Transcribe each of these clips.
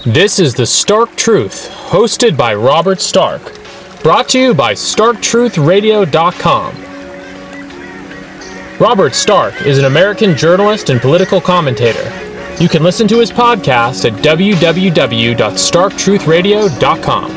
This is The Stark Truth, hosted by Robert Stark. Brought to you by StarkTruthRadio.com. Robert Stark is an American journalist and political commentator. You can listen to his podcast at www.StarkTruthRadio.com.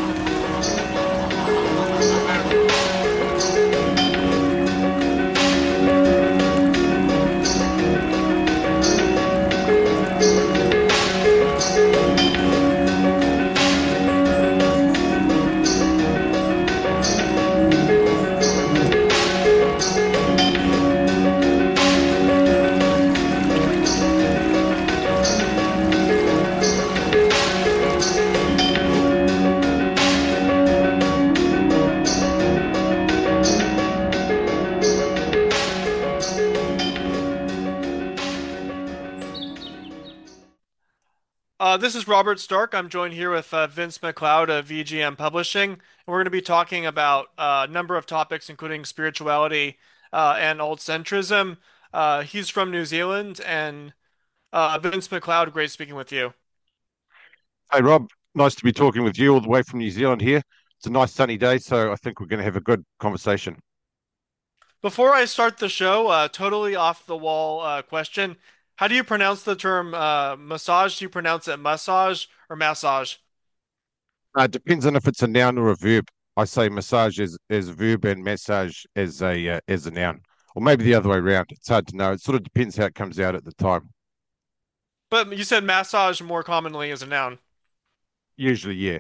This is Robert Stark. I'm joined here with Vince McLeod of VGM Publishing, and we're going to be talking about a number of topics, including spirituality and alt-centrism. He's from New Zealand, and Vince McLeod, great speaking with you. Hey Rob, nice to be talking with you all the way from New Zealand here. It's a nice sunny day, so I think we're going to have a good conversation. Before I start the show, totally off the wall question. How do you pronounce the term massage? Do you pronounce it massage or massage? It depends on if it's a noun or a verb. I say massage as a verb and massage as a noun, or maybe the other way around. It's hard to know. It sort of depends how it comes out at the time. But you said massage more commonly as a noun. Usually, yeah.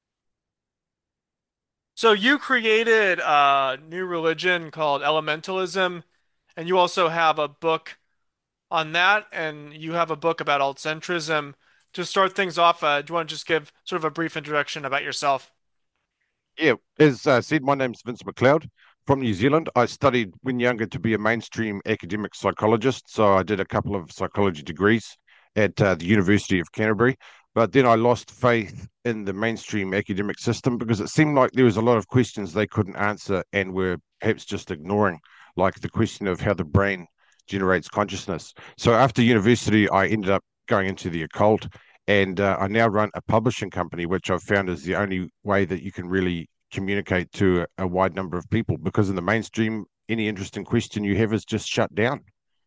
So you created a new religion called elementalism, and you also have a book on that, and you have a book about alt-centrism. To start things off, do you want to just give sort of a brief introduction about yourself? Yeah, as said, my name's Vince McLeod from New Zealand. I studied when younger to be a mainstream academic psychologist, so I did a couple of psychology degrees at the University of Canterbury. But then I lost faith in the mainstream academic system because it seemed like there was a lot of questions they couldn't answer and were perhaps just ignoring, like the question of how the brain generates consciousness. So after university, I ended up going into the occult, and I now run a publishing company, which I've found is the only way that you can really communicate to a wide number of people. Because in the mainstream, any interesting question you have is just shut down.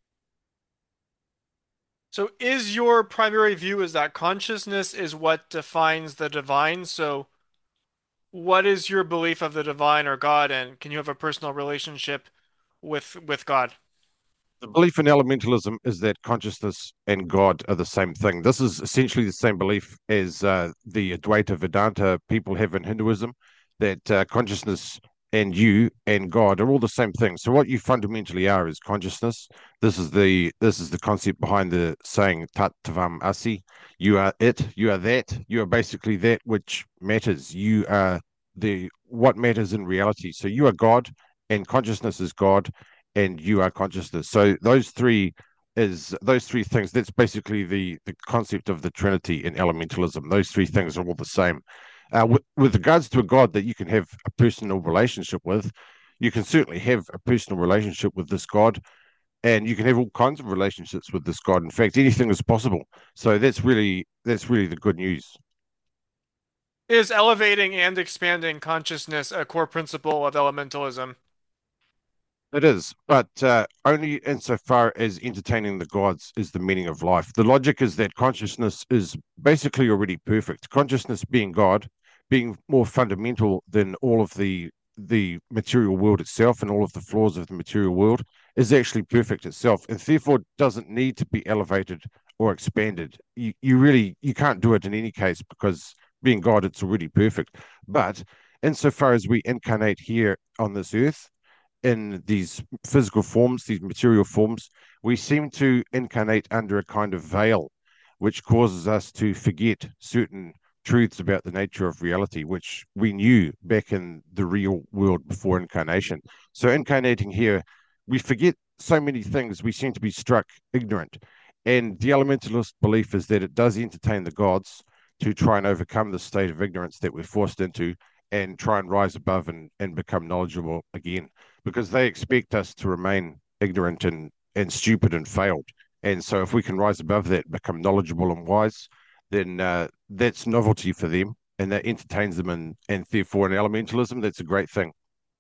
So is your primary view is that consciousness is what defines the divine? So what is your belief of the divine or God, and can you have a personal relationship with God? The belief in elementalism is that consciousness and God are the same thing. This is essentially the same belief as the Advaita Vedanta people have in Hinduism, that consciousness and you and God are all the same thing. So what you fundamentally are is consciousness. This is the concept behind the saying Tat Tavam Asi. You are it. You are that. You are basically that which matters. You are the what matters in reality. So you are God, and consciousness is God, and you are consciousness. So those three things. That's basically the concept of the Trinity in elementalism. Those three things are all the same. With regards to a God that you can have a personal relationship with, you can certainly have a personal relationship with this God, and you can have all kinds of relationships with this God. In fact, anything is possible. So that's really the good news. Is elevating and expanding consciousness a core principle of elementalism? It is, but only insofar as entertaining the gods is the meaning of life. The logic is that consciousness is basically already perfect. Consciousness being God, being more fundamental than all of the material world itself and all of the flaws of the material world, is actually perfect itself, and therefore doesn't need to be elevated or expanded. You can't do it in any case because being God, it's already perfect. But insofar as we incarnate here on this earth in these physical forms, these material forms, we seem to incarnate under a kind of veil, which causes us to forget certain truths about the nature of reality, which we knew back in the real world before incarnation. So, incarnating here, we forget so many things, we seem to be struck ignorant. And the elementalist belief is that it does entertain the gods to try and overcome the state of ignorance that we're forced into and try and rise above and become knowledgeable again because they expect us to remain ignorant and stupid and failed. And so if we can rise above that, become knowledgeable and wise, then that's novelty for them, and that entertains them, and therefore in elementalism, that's a great thing.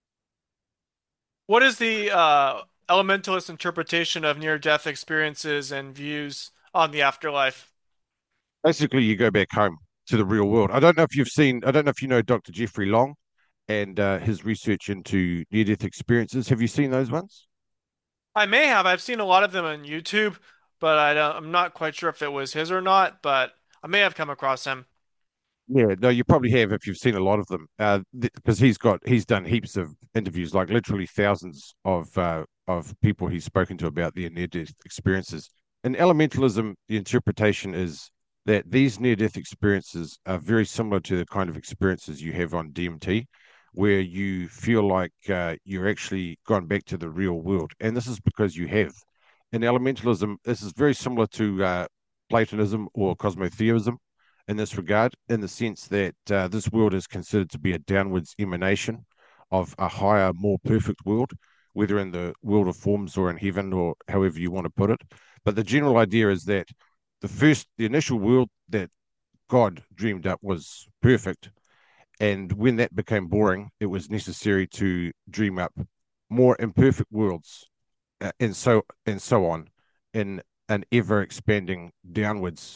What is the elementalist interpretation of near-death experiences and views on the afterlife? Basically, you go back home to the real world. I don't know if you know Dr. Jeffrey Long and his research into near-death experiences. Have you seen those ones? I may have. I've seen a lot of them on YouTube, but I'm not quite sure if it was his or not, but I may have come across him. Yeah, no, you probably have if you've seen a lot of them, because he's done heaps of interviews, like literally thousands of people he's spoken to about their near-death experiences. In elementalism, the interpretation is that these near-death experiences are very similar to the kind of experiences you have on DMT, where you feel like you're actually gone back to the real world, and this is because you have. In elementalism, this is very similar to Platonism or cosmotheism in this regard, in the sense that this world is considered to be a downwards emanation of a higher, more perfect world, whether in the world of forms or in heaven or however you want to put it. But the general idea is that the initial world that God dreamed up was perfect. And when that became boring, it was necessary to dream up more imperfect worlds, and so on, in an ever expanding downwards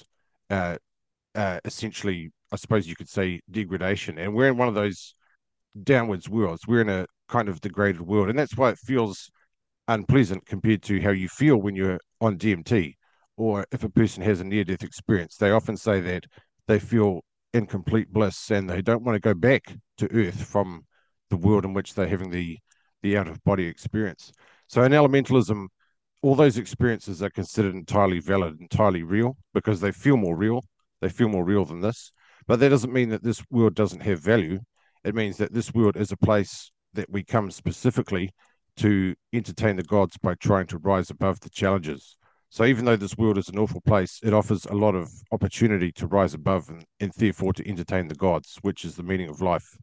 essentially, I suppose you could say, degradation. And we're in one of those downwards worlds. We're in a kind of degraded world. And that's why it feels unpleasant compared to how you feel when you're on DMT. Or if a person has a near death experience, they often say that they feel in complete bliss and they don't want to go back to Earth from the world in which they're having the out of body experience. So in elementalism, all those experiences are considered entirely valid, entirely real, because they feel more real. They feel more real than this. But that doesn't mean that this world doesn't have value. It means that this world is a place that we come specifically to entertain the gods by trying to rise above the challenges. So even though this world is an awful place, it offers a lot of opportunity to rise above and therefore to entertain the gods, which is the meaning of life.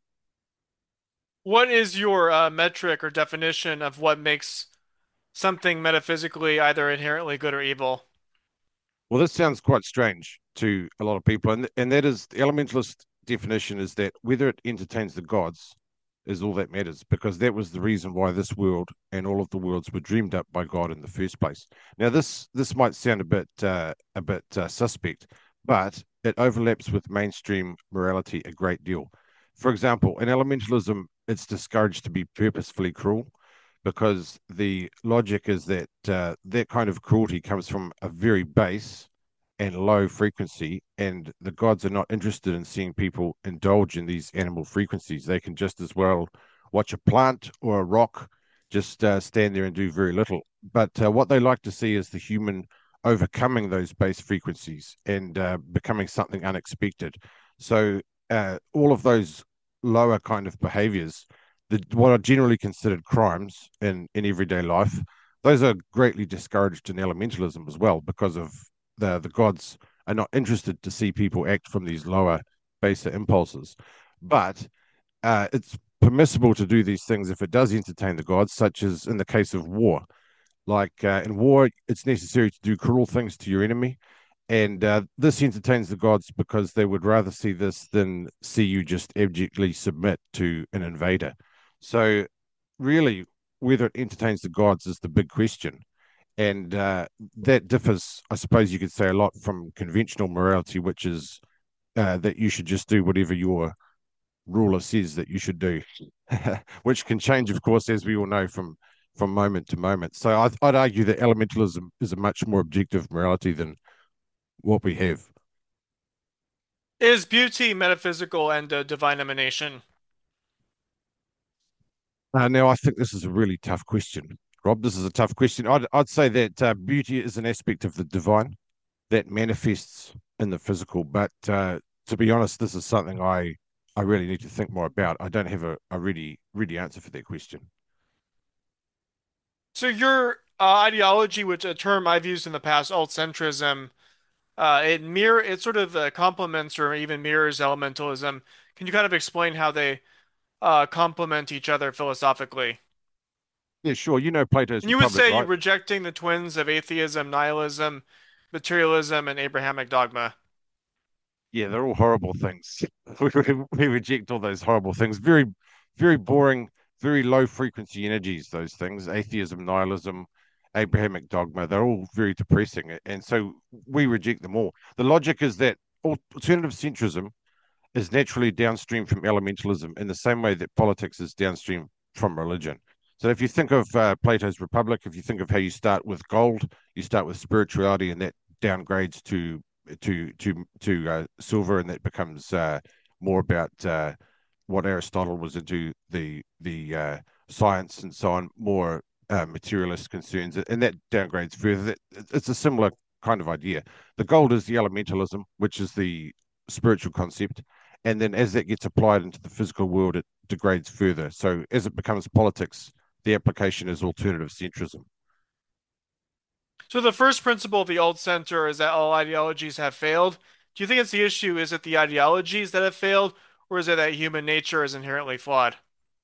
What is your metric or definition of what makes something metaphysically either inherently good or evil? Well, this sounds quite strange to a lot of people, and that is the elementalist definition is that whether it entertains the gods is all that matters, because that was the reason why this world and all of the worlds were dreamed up by God in the first place. Now, this might sound a bit suspect, but it overlaps with mainstream morality a great deal. For example, in elementalism, it's discouraged to be purposefully cruel because the logic is that that kind of cruelty comes from a very base and low frequency, and the gods are not interested in seeing people indulge in these animal frequencies. They can just as well watch a plant or a rock just stand there and do very little. But what they like to see is the human overcoming those base frequencies and becoming something unexpected. So all of those lower kind of behaviors, what are generally considered crimes in everyday life, those are greatly discouraged in elementalism as well, because of the gods are not interested to see people act from these lower, baser impulses. But it's permissible to do these things if it does entertain the gods, such as in the case of war. Like in war, it's necessary to do cruel things to your enemy. And this entertains the gods because they would rather see this than see you just abjectly submit to an invader. So, really, whether it entertains the gods is the big question. And that differs, I suppose you could say, a lot from conventional morality, which is that you should just do whatever your ruler says that you should do, which can change, of course, as we all know, from moment to moment. So I'd argue that elementalism is a much more objective morality than what we have. Is beauty metaphysical and a divine emanation? Now, I think this is a really tough question, Rob. This is a tough question. I'd say that beauty is an aspect of the divine that manifests in the physical. But to be honest, this is something I really need to think more about. I don't have a really answer for that question. So your ideology, which a term I've used in the past, alt-centrism, it sort of complements or even mirrors elementalism. Can you kind of explain how they complement each other philosophically? Yeah, sure. You know Plato's And you would Republic, say you're right? rejecting the twins of atheism, nihilism, materialism, and Abrahamic dogma. Yeah, they're all horrible things. We reject all those horrible things. Very, very boring, very low frequency energies, those things. Atheism, nihilism, Abrahamic dogma, they're all very depressing. And so we reject them all. The logic is that alternative centrism is naturally downstream from elementalism in the same way that politics is downstream from religion. So if you think of Plato's Republic, if you think of how you start with gold, you start with spirituality, and that downgrades to silver, and that becomes more about what Aristotle was into, the science and so on, more materialist concerns, and that downgrades further. It's a similar kind of idea. The gold is the elementalism, which is the spiritual concept, and then as that gets applied into the physical world, it degrades further. So as it becomes politics, the application is alternative centrism. So the first principle of the old center is that all ideologies have failed. Do you think it's the issue? Is it the ideologies that have failed, or is it that human nature is inherently flawed?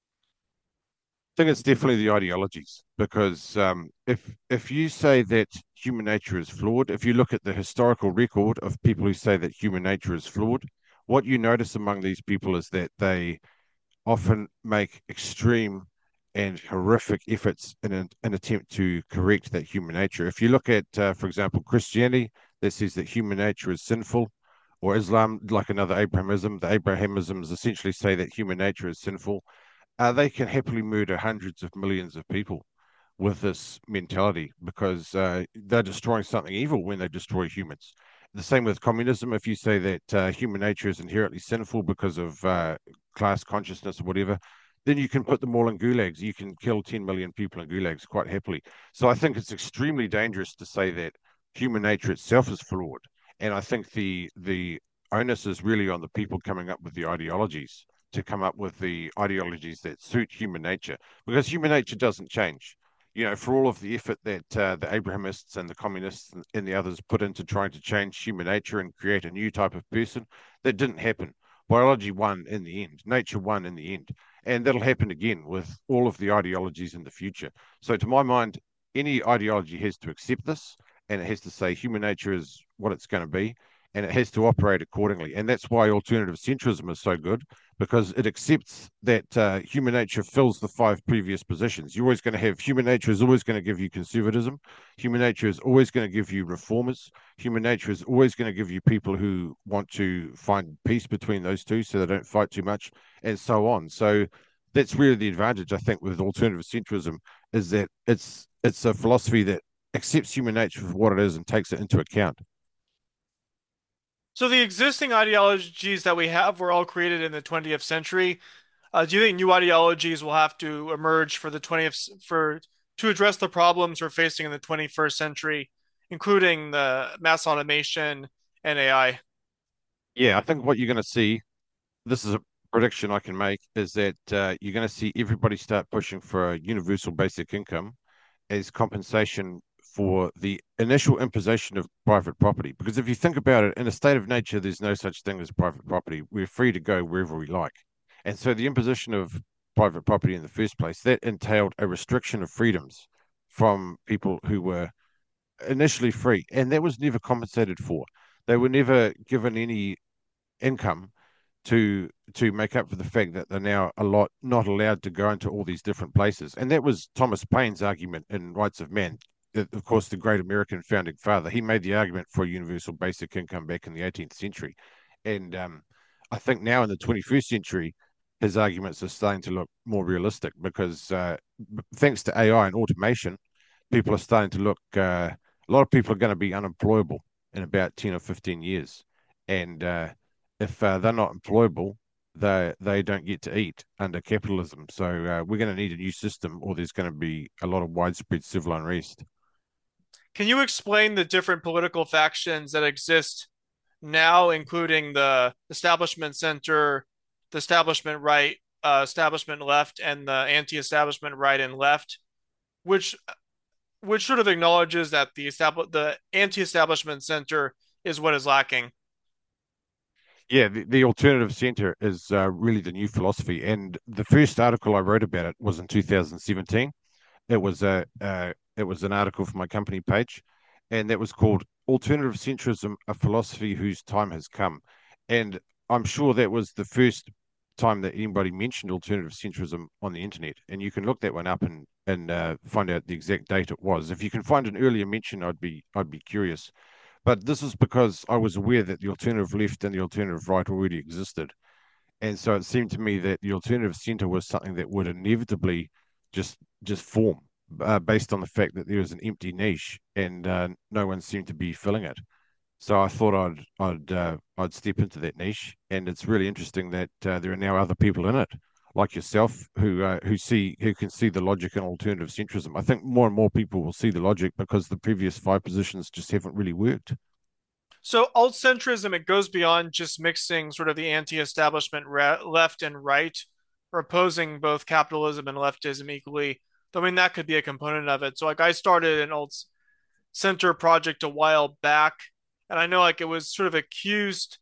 I think it's definitely the ideologies because if you say that human nature is flawed, if you look at the historical record of people who say that human nature is flawed, what you notice among these people is that they often make extreme and horrific efforts in an attempt to correct that human nature. If you look at, for example, Christianity, that says that human nature is sinful, or Islam, like another Abrahamism, the Abrahamisms essentially say that human nature is sinful. They can happily murder hundreds of millions of people with this mentality because they're destroying something evil when they destroy humans. The same with communism. If you say that human nature is inherently sinful because of class consciousness or whatever, then you can put them all in gulags. You can kill 10 million people in gulags quite happily. So I think it's extremely dangerous to say that human nature itself is flawed. And I think the onus is really on the people coming up with the ideologies to come up with the ideologies that suit human nature because human nature doesn't change. You know, for all of the effort that the Abrahamists and the communists and the others put into trying to change human nature and create a new type of person, that didn't happen. Biology won in the end, nature won in the end, and that'll happen again with all of the ideologies in the future. So, to my mind, any ideology has to accept this, and it has to say human nature is what it's going to be, and it has to operate accordingly. And that's why alternative centrism is so good because it accepts that human nature fills the five previous positions. You're always going to have human nature is always going to give you conservatism. Human nature is always going to give you reformers. Human nature is always going to give you people who want to find peace between those two so they don't fight too much and so on. So that's really the advantage, I think, with alternative centrism is that it's a philosophy that accepts human nature for what it is and takes it into account. So the existing ideologies that we have were all created in the 20th century. Do you think new ideologies will have to emerge for the 20th for to address the problems we're facing in the 21st century, including the mass automation and AI? Yeah, I think what you're going to see, this is a prediction I can make, is that you're going to see everybody start pushing for a universal basic income as compensation for the initial imposition of private property. Because if you think about it, in a state of nature, there's no such thing as private property. We're free to go wherever we like. And so the imposition of private property in the first place, that entailed a restriction of freedoms from people who were initially free. And that was never compensated for. They were never given any income to make up for the fact that they're now a lot not allowed to go into all these different places. And that was Thomas Paine's argument in Rights of Man. Of course, the great American founding father, he made the argument for a universal basic income back in the 18th century. And I think now in the 21st century, his arguments are starting to look more realistic because thanks to AI and automation, people are starting to look, a lot of people are going to be unemployable in about 10 or 15 years. And if they're not employable, they don't get to eat under capitalism. So we're going to need a new system, or there's going to be a lot of widespread civil unrest. Can you explain the different political factions that exist now, including the establishment center, the establishment right, establishment left, and the anti-establishment right and left, which which sort of acknowledges that the anti-establishment center is what is lacking. Yeah, the alternative center is really the new philosophy. And the first article I wrote about it was in 2017. It was an article for my company page, and that was called "Alternative Centrism: A Philosophy Whose Time Has Come." And I'm sure that was the first time that anybody mentioned alternative centrism on the internet. And you can look that one up and find out the exact date it was. If you can find an earlier mention, I'd be curious. But this is because I was aware that the alternative left and the alternative right already existed. And so it seemed to me that the alternative centre was something that would inevitably just form based on the fact that there was an empty niche and no one seemed to be filling it. So I thought I'd step into that niche, and it's really interesting that there are now other people in it, like yourself, who can see the logic in alternative centrism. I think more and more people will see the logic because the previous five positions just haven't really worked. So alt-centrism, it goes beyond just mixing sort of the anti-establishment left and right, or opposing both capitalism and leftism equally. I mean, that could be a component of it. So like I started an alt-center project a while back, and I know like it was sort of accused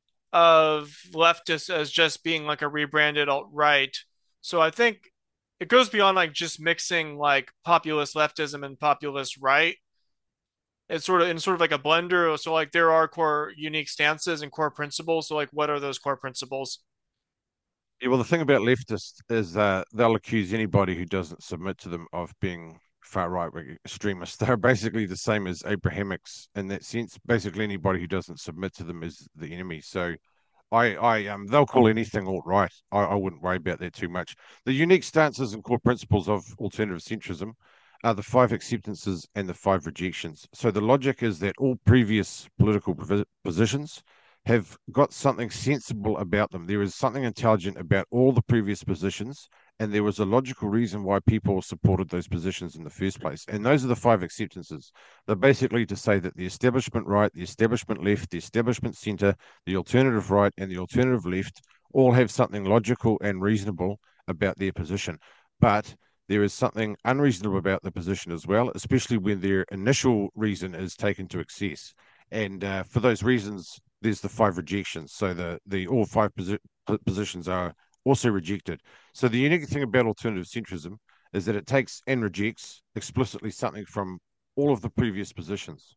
of leftists as just being like a rebranded alt-right. So I think it goes beyond like just mixing like populist leftism and populist right. It's sort of like a blender. So like there are core unique stances and core principles. So like what are those core principles? Yeah, well, the thing about leftists is they'll accuse anybody who doesn't submit to them of being far right wing extremists. They're basically the same as Abrahamics in that sense. Basically, anybody who doesn't submit to them is the enemy. So they'll call anything alt right. I wouldn't worry about that too much. The unique stances and core principles of alternative centrism are the five acceptances and the five rejections. So the logic is that all previous political positions have got something sensible about them. There is something intelligent about all the previous positions, and there was a logical reason why people supported those positions in the first place. And those are the five acceptances. They're basically to say that the establishment right, the establishment left, the establishment centre, the alternative right, and the alternative left all have something logical and reasonable about their position. But there is something unreasonable about the position as well, especially when their initial reason is taken to excess. And for those reasons, there's the five rejections. So the all five positions are also rejected. So the unique thing about alternative centrism is that it takes and rejects explicitly something from all of the previous positions.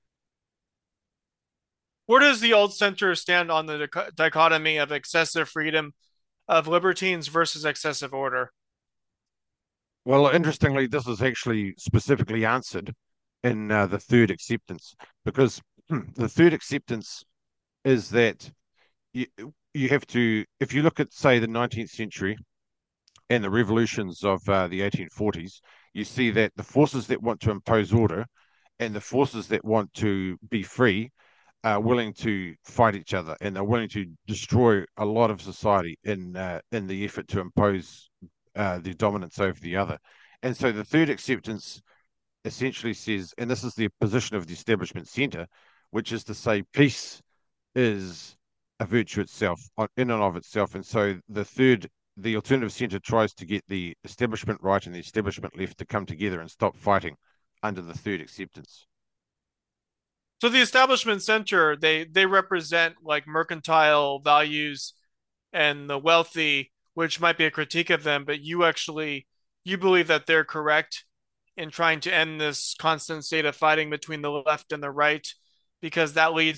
Where does the alt center stand on the dichotomy of excessive freedom of libertines versus excessive order? Well, interestingly, this is actually specifically answered in the third acceptance because the third acceptance is that you, you have to, if you look at, say, the 19th century and the revolutions of the 1840s, you see that the forces that want to impose order and the forces that want to be free are willing to fight each other and they're willing to destroy a lot of society in the effort to impose their dominance over the other. And so the third acceptance essentially says, and this is the position of the establishment centre, which is to say peace is a virtue itself in and of itself. And so the alternative centre tries to get the establishment right and the establishment left to come together and stop fighting under the third acceptance. So the establishment center, they represent like mercantile values and the wealthy, which might be a critique of them, but you believe that they're correct in trying to end this constant state of fighting between the left and the right because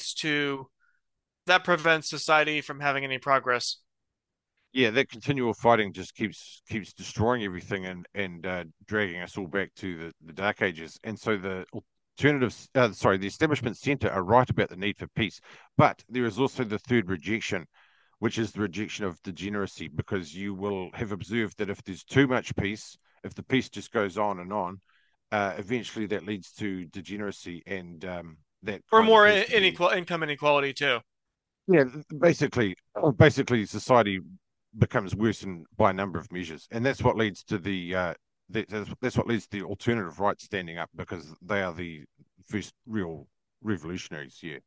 that prevents society from having any progress. Yeah, that continual fighting just keeps destroying everything and dragging us all back to the dark ages. And so the the establishment centre are right about the need for peace, but there is also the third rejection, which is the rejection of degeneracy, because you will have observed that if there's too much peace, if the peace just goes on, eventually that leads to degeneracy, and that Or kind of more has to be. income inequality too. Yeah, basically, society becomes worse by a number of measures, and that's what leads to that's what leads to the alternative right standing up because they are the first real revolutionaries. Yeah.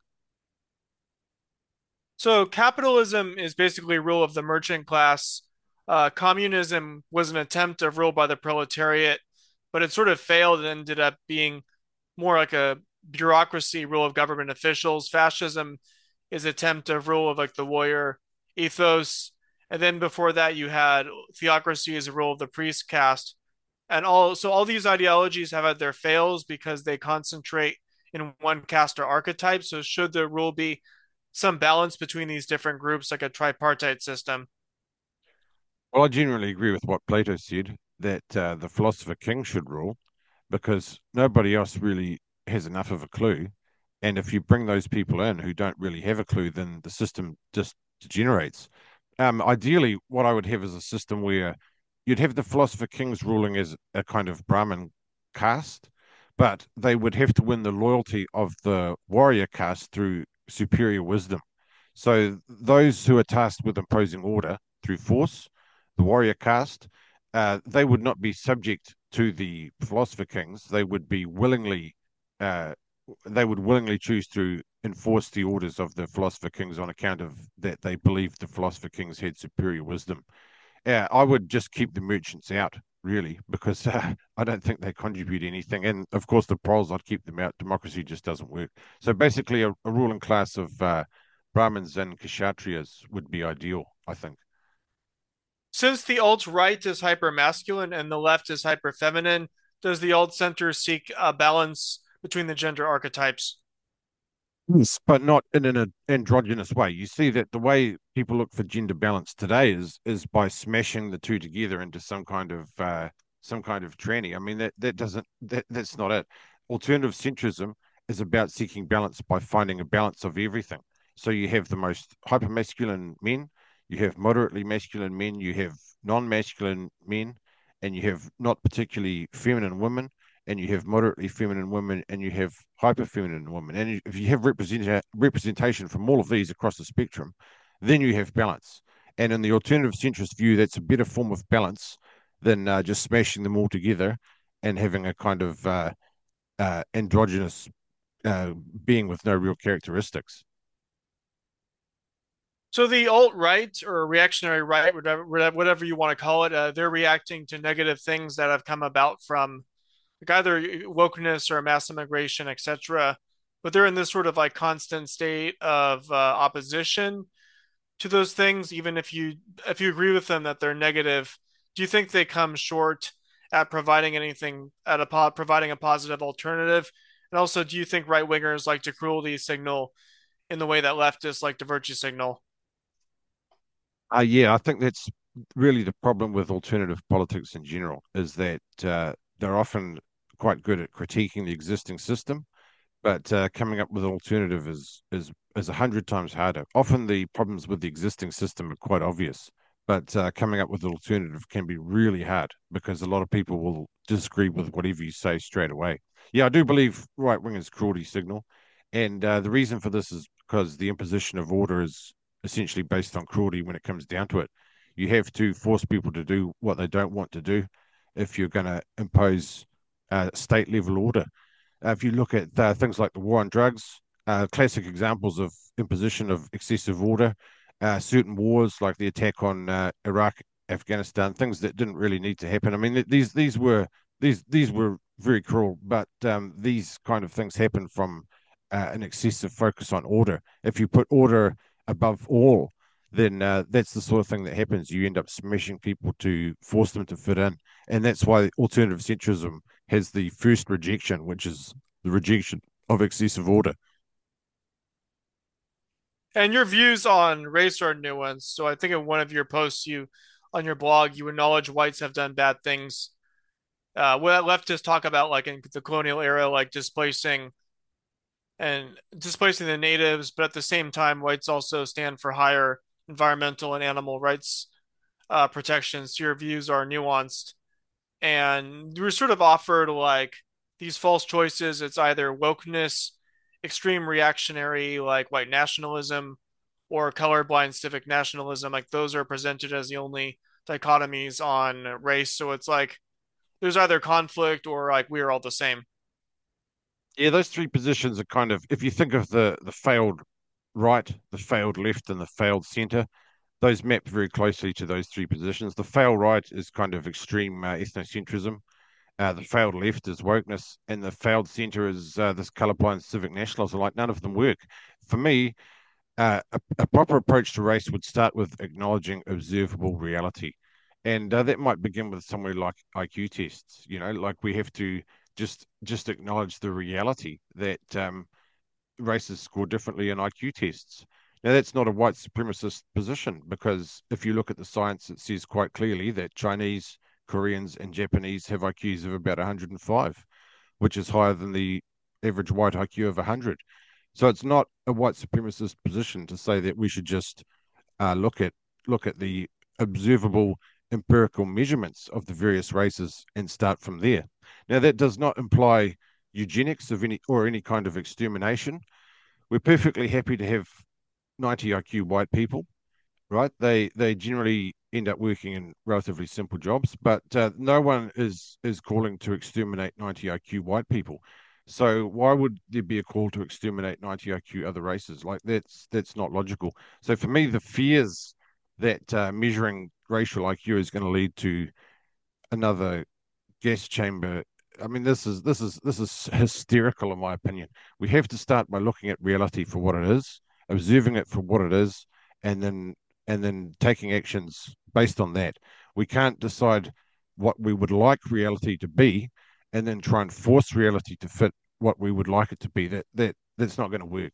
So capitalism is basically rule of the merchant class. Communism was an attempt of rule by the proletariat, but it sort of failed and ended up being more like a bureaucracy rule of government officials. Fascism is attempt of rule of like the warrior ethos. And then before that, you had theocracy as a rule of the priest caste. And all these ideologies have had their fails because they concentrate in one caste or archetype. So should the rule be some balance between these different groups, like a tripartite system. Well, I generally agree with what Plato said that the philosopher king should rule because nobody else really has enough of a clue. And if you bring those people in who don't really have a clue, then the system just degenerates. Ideally, what I would have is a system where you'd have the philosopher kings ruling as a kind of Brahmin caste, but they would have to win the loyalty of the warrior caste through superior wisdom. So those who are tasked with imposing order through force, the warrior caste, they would not be subject to the philosopher kings. Uh, they would willingly choose to enforce the orders of the philosopher kings on account of that they believed the philosopher kings had superior wisdom. I would just keep the merchants out, really, because I don't think they contribute anything. And of course, the proles, I'd keep them out. Democracy just doesn't work. So basically, a ruling class of Brahmins and Kshatriyas would be ideal, I think. Since the alt right is hyper masculine and the left is hyper feminine, does the alt center seek a balance between the gender archetypes? Yes, but not in an androgynous way. You see that the way people look for gender balance today is by smashing the two together into some kind of tranny. I mean that's not it. Alternative centrism is about seeking balance by finding a balance of everything. So you have the most hypermasculine men, you have moderately masculine men, you have non-masculine men, and you have not particularly feminine women, and you have moderately feminine women, and you have hyper feminine women. And if you have representation from all of these across the spectrum, then you have balance. And in the alternative centrist view, that's a better form of balance than just smashing them all together and having a kind of androgynous uh, being with no real characteristics. So the alt right or reactionary right, whatever you want to call it, they're reacting to negative things that have come about from like either wokeness or mass immigration, etc. But they're in this sort of like constant state of opposition to those things, even if you agree with them that they're negative. Do you think they come short at providing anything providing a positive alternative? And also, do you think right wingers like to cruelty signal in the way that leftists like to virtue signal? Yeah, I think that's really the problem with alternative politics in general, is that they're often quite good at critiquing the existing system, but coming up with an alternative is 100 times harder. Often the problems with the existing system are quite obvious, but coming up with an alternative can be really hard because a lot of people will disagree with whatever you say straight away. Yeah, I do believe right wingers cruelty signal, and the reason for this is because the imposition of order is essentially based on cruelty when it comes down to it. You have to force people to do what they don't want to do if you're going to impose state level order. If you look at things like the war on drugs, classic examples of imposition of excessive order, certain wars like the attack on Iraq, Afghanistan, things that didn't really need to happen. I mean, these were very cruel, but these kind of things happen from an excessive focus on order. If you put order above all, then that's the sort of thing that happens. You end up smashing people to force them to fit in, and that's why alternative centrism has the first rejection, which is the rejection of excessive order. And your views on race are nuanced. So I think in one of your posts, you on your blog, you acknowledge whites have done bad things. What leftists talk about, like in the colonial era, like displacing the natives, but at the same time, whites also stand for higher environmental and animal rights protections. So your views are nuanced, and you were sort of offered like these false choices. It's either wokeness, extreme reactionary like white nationalism, or colorblind civic nationalism. Like those are presented as the only dichotomies on race. So it's like there's either conflict or like we are all the same. Yeah, those three positions are kind of, if you think of the failed right, the failed left, and the failed center, those map very closely to those three positions. The failed right is kind of extreme ethnocentrism. The failed left is wokeness, and the failed center is this colorblind civic nationalism. Like none of them work. For me, a proper approach to race would start with acknowledging observable reality. And that might begin with somewhere like IQ tests. You know, like we have to just acknowledge the reality that races score differently in IQ tests. Now, that's not a white supremacist position because if you look at the science, it says quite clearly that Chinese, Koreans, and Japanese have IQs of about 105, which is higher than the average white IQ of 100. So it's not a white supremacist position to say that we should just look at the observable empirical measurements of the various races and start from there. Now, that does not imply eugenics of any kind of extermination. We're perfectly happy to have 90 IQ white people, right? They generally end up working in relatively simple jobs, but no one is calling to exterminate 90 IQ white people. So why would there be a call to exterminate 90 IQ other races? Like that's not logical. So for me, the fears that measuring racial IQ is going to lead to another gas chamber. I mean, this is hysterical in my opinion. We have to start by looking at reality for what it is, observing it for what it is, and then taking actions based on that. We can't decide what we would like reality to be, and then try and force reality to fit what we would like it to be. That's not going to work.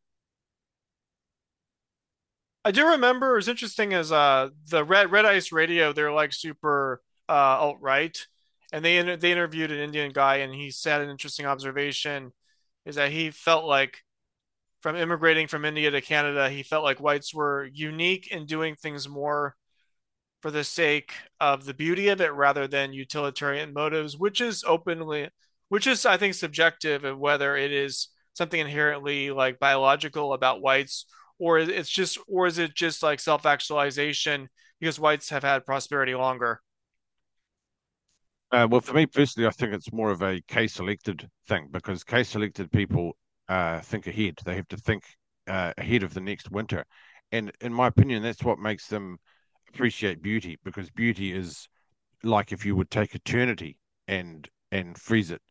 I do remember it was interesting as the Red Ice Radio, they're like super alt right, and they interviewed an Indian guy, and he said an interesting observation is that he felt like from immigrating from India to Canada, he felt like whites were unique in doing things more for the sake of the beauty of it rather than utilitarian motives, which is, I think, subjective of whether it is something inherently like biological about whites, or is it just like self-actualization because whites have had prosperity longer? Well, for me personally, I think it's more of a case-selected thing because case-selected people think ahead. They have to think ahead of the next winter, and in my opinion, that's what makes them appreciate beauty because beauty is like if you would take eternity and freeze it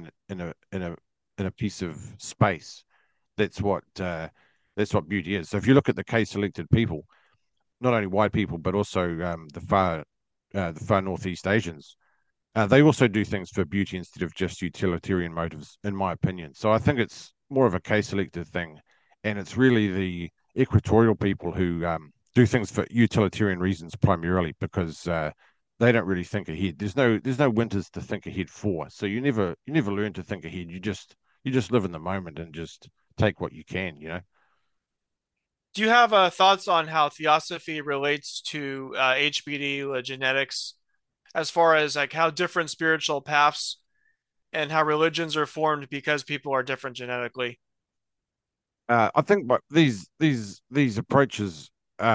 in a piece of space. That's what beauty is. So if you look at the case-selected people, not only white people but also the far northeast Asians they also do things for beauty instead of just utilitarian motives, in my opinion. So I think it's more of a case selected thing, and it's really the equatorial people who do things for utilitarian reasons primarily because they don't really think ahead. There's no winters to think ahead for. So you never learn to think ahead. You just live in the moment and just take what you can. Do you have thoughts on how theosophy relates to HBD genetics, as far as like how different spiritual paths and how religions are formed because people are different genetically? I think, but these approaches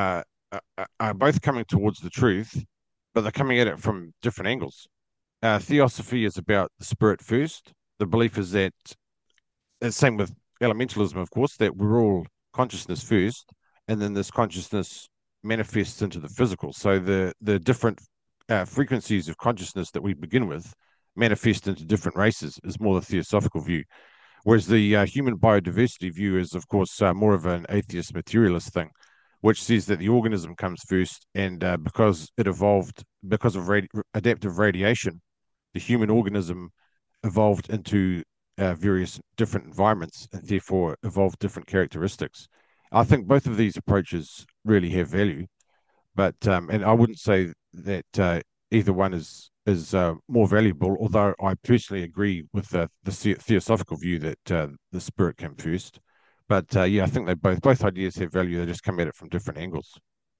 are both coming towards the truth, but they're coming at it from different angles. Theosophy is about the spirit first. The belief is that, same with elementalism, of course, that we're all consciousness first, and then this consciousness manifests into the physical. So the different frequencies of consciousness that we begin with manifest into different races is more the theosophical view. Whereas the human biodiversity view is, of course, more of an atheist materialist thing, which says that the organism comes first, and because it evolved because of adaptive radiation, the human organism evolved into various different environments and therefore evolved different characteristics. I think both of these approaches really have value, but and I wouldn't say that either one is more valuable. Although I personally agree with the theosophical view that the spirit came first. But yeah, I think they both ideas have value. They just come at it from different angles.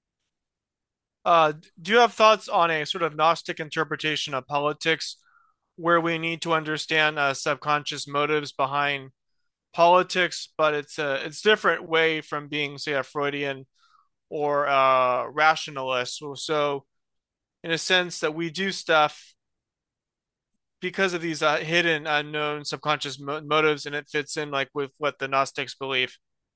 Do you have thoughts on a sort of Gnostic interpretation of politics where we need to understand subconscious motives behind politics, but it's different way from being, say, a Freudian or rationalist. So, in a sense, that we do stuff because of these hidden, unknown, subconscious motives, and it fits in like with what the Gnostics believe.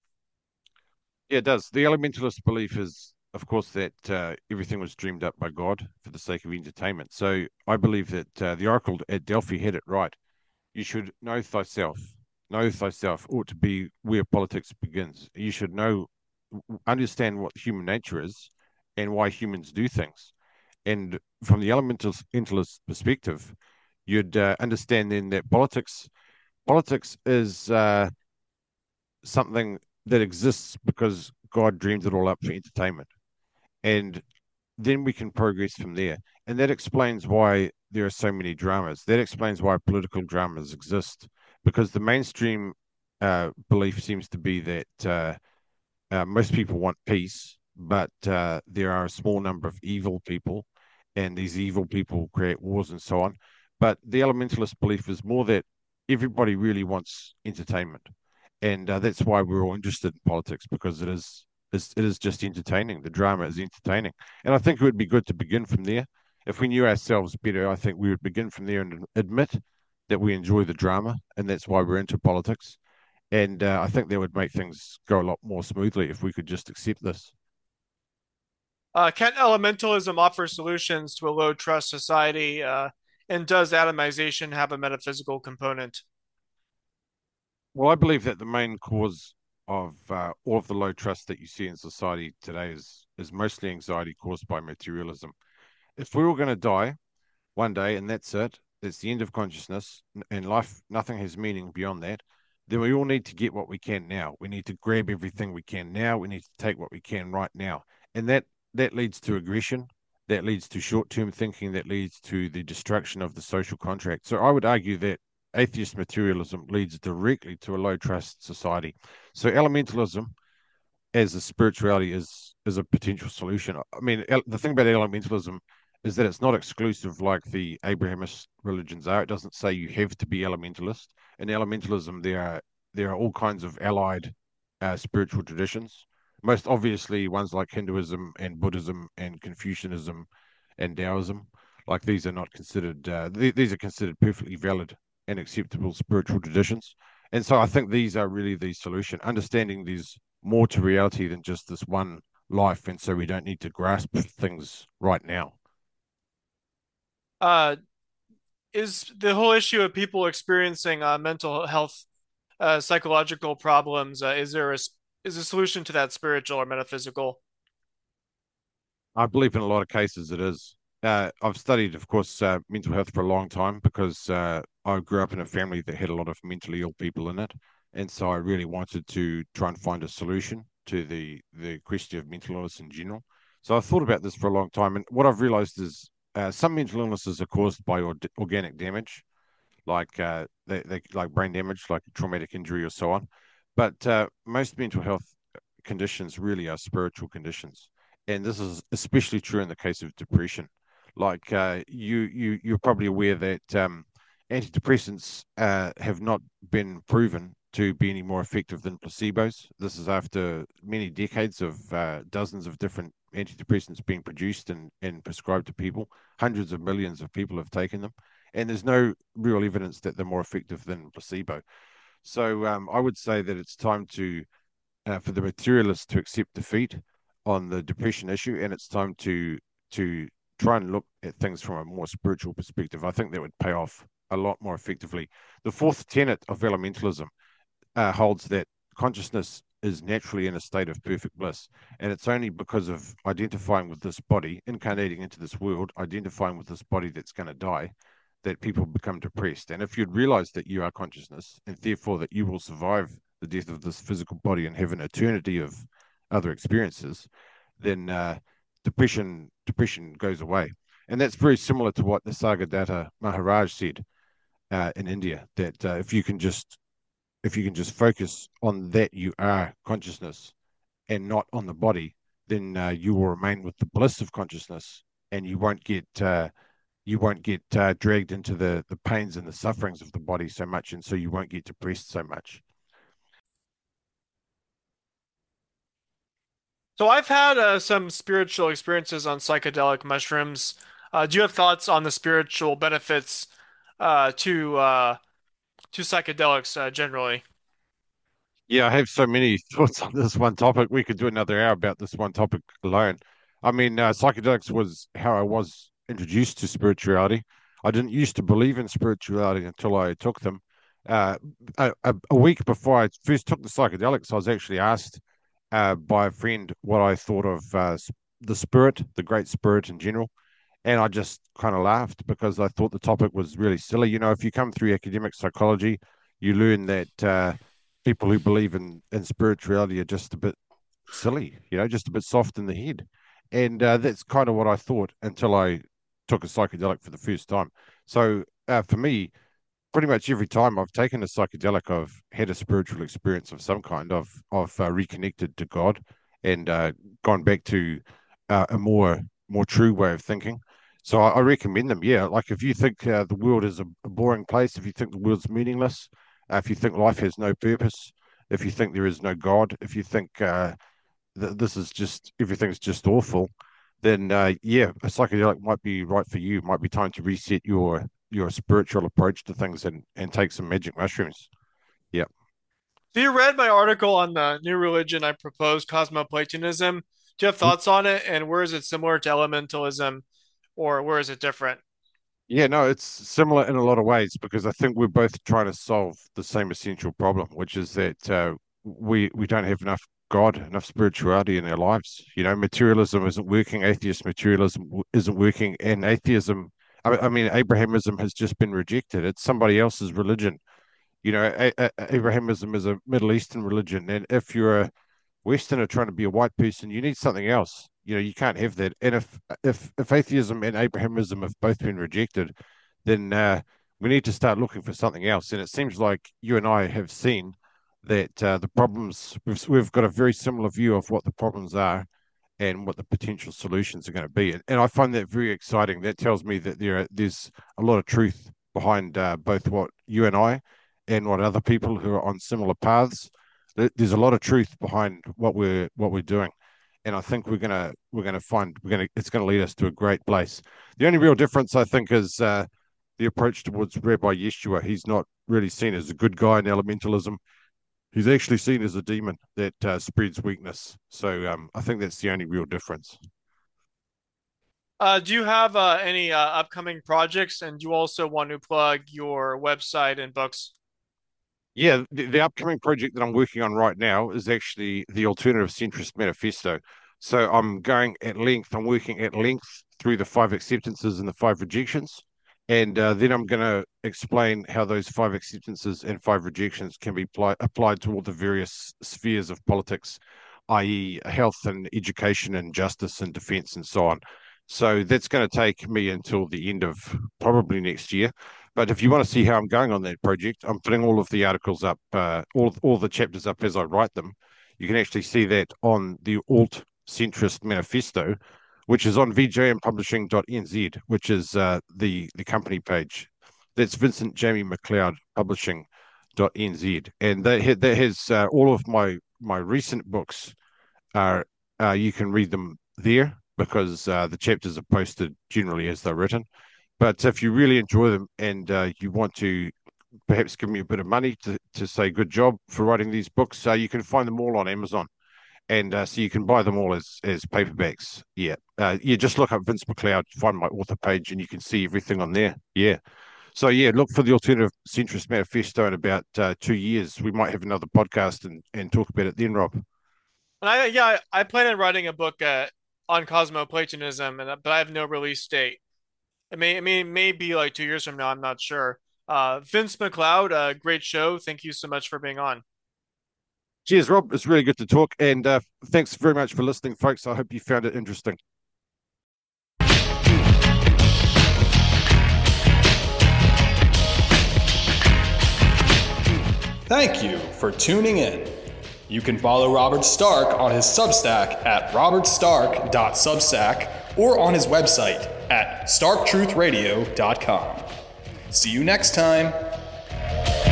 Yeah, it does. The elementalist belief is, of course, that everything was dreamed up by God for the sake of entertainment. So I believe that the oracle at Delphi had it right. You should know thyself. Know thyself ought to be where politics begins. You should understand what human nature is and why humans do things. And from the elementalist perspective, you'd understand then that politics is something that exists because God dreamed it all up for entertainment. And then we can progress from there. And that explains why there are so many dramas. That explains why political dramas exist, because the mainstream belief seems to be that most people want peace, but there are a small number of evil people, and these evil people create wars and so on. But the elementalist belief is more that everybody really wants entertainment, and that's why we're all interested in politics, because it is just entertaining. The drama is entertaining, and I think it would be good to begin from there. If we knew ourselves better, I think we would begin from there and admit that we enjoy the drama, and that's why we're into politics. And I think that would make things go a lot more smoothly if we could just accept this. Can elementalism offer solutions to a low trust society? And does atomization have a metaphysical component? Well, I believe that the main cause of all of the low trust that you see in society today is mostly anxiety caused by materialism. If we're all going to die one day and that's it, that's the end of consciousness and life, nothing has meaning beyond that, then we all need to get what we can now. We need to grab everything we can now. We need to take what we can right now. And that leads to aggression, that leads to short-term thinking, that leads to the destruction of the social contract. So I would argue that atheist materialism leads directly to a low trust society. So elementalism as a spirituality is a potential solution. I mean, the thing about elementalism is that it's not exclusive like the Abrahamist religions are. It doesn't say you have to be elementalist. In elementalism, there are all kinds of allied spiritual traditions. Most obviously, ones like Hinduism and Buddhism and Confucianism and Taoism. Like these are not considered. These are considered perfectly valid and acceptable spiritual traditions. And so I think these are really the solution. Understanding these more to reality than just this one life, and so we don't need to grasp things right now. Uh, is the whole issue of people experiencing mental health, psychological problems, is a solution to that spiritual or metaphysical? I believe in a lot of cases it is. I've studied, of course, mental health for a long time because I grew up in a family that had a lot of mentally ill people in it, and so I really wanted to try and find a solution to the question of mental illness in general. So I thought about this for a long time, and what I've realized is some mental illnesses are caused by organic damage, like they like brain damage, like traumatic injury or so on. But most mental health conditions really are spiritual conditions, and this is especially true in the case of depression. Like you're probably aware that antidepressants have not been proven to be any more effective than placebos. This is after many decades of dozens of different antidepressants being produced and prescribed to people. Hundreds of millions of people have taken them, and there's no real evidence that they're more effective than placebo. So I would say that it's time to for the materialists to accept defeat on the depression issue, and it's time to try and look at things from a more spiritual perspective. I think that would pay off a lot more effectively. The fourth tenet of elementalism holds that consciousness is naturally in a state of perfect bliss. And it's only because of identifying with this body, incarnating into this world, identifying with this body that's going to die, that people become depressed. And if you'd realize that you are consciousness and therefore that you will survive the death of this physical body and have an eternity of other experiences, then depression goes away. And that's very similar to what the Sagadatta Maharaj said in India, that if you can just focus on that you are consciousness and not on the body, then you will remain with the bliss of consciousness, and you won't get dragged into the pains and the sufferings of the body so much, and so you won't get depressed so much. So I've had some spiritual experiences on psychedelic mushrooms. Do you have thoughts on the spiritual benefits uh, to uh, to psychedelics generally? Yeah, I have so many thoughts on this one topic. We could do another hour about this one topic alone. I mean, psychedelics was how I was introduced to spirituality. I didn't used to believe in spirituality until I took them. Uh, a week before I first took the psychedelics, I was actually asked by a friend what I thought of the spirit, the great spirit in general. And I just kind of laughed because I thought the topic was really silly. You know, if you come through academic psychology, you learn that people who believe in spirituality are just a bit silly, just a bit soft in the head. And that's kind of what I thought until I took a psychedelic for the first time. So for me, pretty much every time I've taken a psychedelic, I've had a spiritual experience of some kind. I've reconnected to God and gone back to a more true way of thinking. So I recommend them. Yeah, like if you think the world is a boring place, if you think the world's meaningless, if you think life has no purpose, if you think there is no God, if you think that this is just everything's just awful, then yeah, a psychedelic might be right for you. Might be time to reset your spiritual approach to things and take some magic mushrooms. Yeah. So you read my article on the new religion I proposed, Cosmoplatonism. Do you have thoughts on it, and where is it similar to elementalism, or where is it different? Yeah, no, it's similar in a lot of ways because I think we're both trying to solve the same essential problem, which is that we don't have enough God, enough spirituality in our lives. Materialism isn't working, atheist materialism isn't working, and atheism, I mean, Abrahamism has just been rejected. It's somebody else's religion. Abrahamism is a Middle Eastern religion, and if you're a Westerner trying to be a white person, you need something else. You can't have that. And if atheism and Abrahamism have both been rejected, then we need to start looking for something else. And it seems like you and I have seen that the problems we've got a very similar view of what the problems are and what the potential solutions are going to be. And I find that very exciting. That tells me that there's a lot of truth behind both what you and I and what other people who are on similar paths. There's a lot of truth behind what we're doing, and I think it's gonna lead us to a great place. The only real difference I think is the approach towards Rabbi Yeshua. He's not really seen as a good guy in elementalism. He's actually seen as a demon that spreads weakness. So I think that's the only real difference. Do you have any upcoming projects, and do you also want to plug your website and books? Yeah, the upcoming project that I'm working on right now is actually the Alternative Centrist Manifesto. So I'm working at length through the 5 acceptances and the 5 rejections. And then I'm going to explain how those 5 acceptances and 5 rejections can be applied to all the various spheres of politics, i.e., health and education and justice and defense and so on. So that's going to take me until the end of probably next year. But if you want to see how I'm going on that project, I'm putting all of the articles up, all the chapters up as I write them. You can actually see that on the Alt Centrist Manifesto, which is on vjmpublishing.nz, which is the company page. That's Vincent Jamie McLeod Publishing.nz, and that has all of my recent books are you can read them there because the chapters are posted generally as they're written. But if you really enjoy them and you want to perhaps give me a bit of money to say good job for writing these books, you can find them all on Amazon. And so you can buy them all as paperbacks. Yeah. Yeah, just look up Vince McLeod, find my author page, and you can see everything on there. Yeah. So, yeah, look for the Alternative Centrist Manifesto in about 2 years. We might have another podcast and talk about it then, Rob. And I plan on writing a book on Cosmoplatonism, but I have no release date. It may be like 2 years from now. I'm not sure. Vince McLeod, great show. Thank you so much for being on. Cheers, Rob. It's really good to talk. And thanks very much for listening, folks. I hope you found it interesting. Thank you for tuning in. You can follow Robert Stark on his Substack at robertstark.substack or on his website at starktruthradio.com. See you next time.